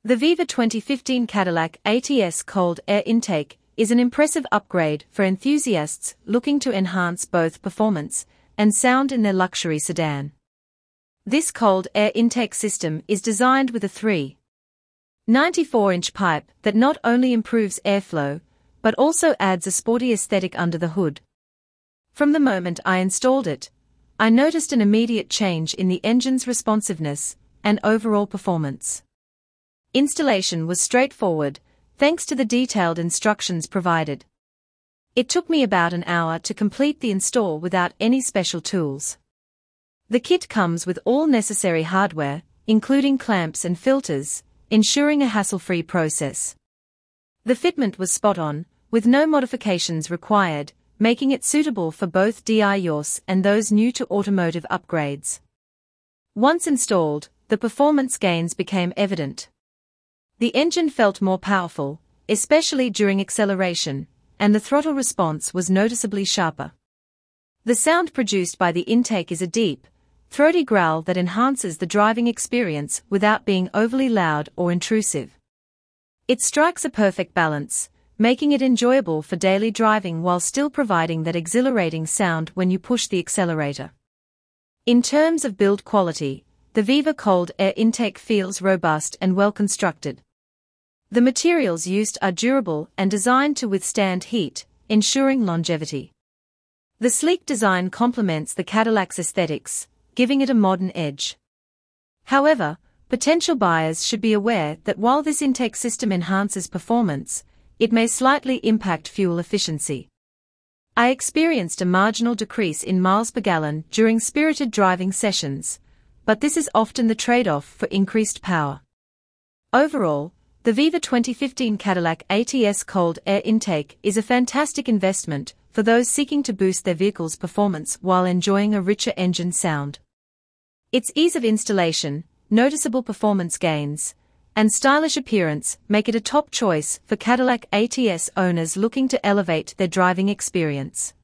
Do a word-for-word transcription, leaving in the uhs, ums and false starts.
The Viva twenty fifteen Cadillac A T S Cold Air Intake is an impressive upgrade for enthusiasts looking to enhance both performance and sound in their luxury sedan. This cold air intake system is designed with a three point nine four inch pipe that not only improves airflow, but also adds a sporty aesthetic under the hood. From the moment I installed it, I noticed an immediate change in the engine's responsiveness and overall performance. Installation was straightforward, thanks to the detailed instructions provided. It took me about an hour to complete the install without any special tools. The kit comes with all necessary hardware, including clamps and filters, ensuring a hassle-free process. The fitment was spot on, with no modifications required, making it suitable for both D I Y and those new to automotive upgrades. Once installed, the performance gains became evident. The engine felt more powerful, especially during acceleration, and the throttle response was noticeably sharper. The sound produced by the intake is a deep, throaty growl that enhances the driving experience without being overly loud or intrusive. It strikes a perfect balance, making it enjoyable for daily driving while still providing that exhilarating sound when you push the accelerator. In terms of build quality, the Viva Cold Air Intake feels robust and well constructed. The materials used are durable and designed to withstand heat, ensuring longevity. The sleek design complements the Cadillac's aesthetics, giving it a modern edge. However, potential buyers should be aware that while this intake system enhances performance, it may slightly impact fuel efficiency. I experienced a marginal decrease in miles per gallon during spirited driving sessions, but this is often the trade-off for increased power. Overall, the Viva twenty fifteen Cadillac A T S Cold Air Intake is a fantastic investment for those seeking to boost their vehicle's performance while enjoying a richer engine sound. Its ease of installation, noticeable performance gains, and stylish appearance make it a top choice for Cadillac A T S owners looking to elevate their driving experience.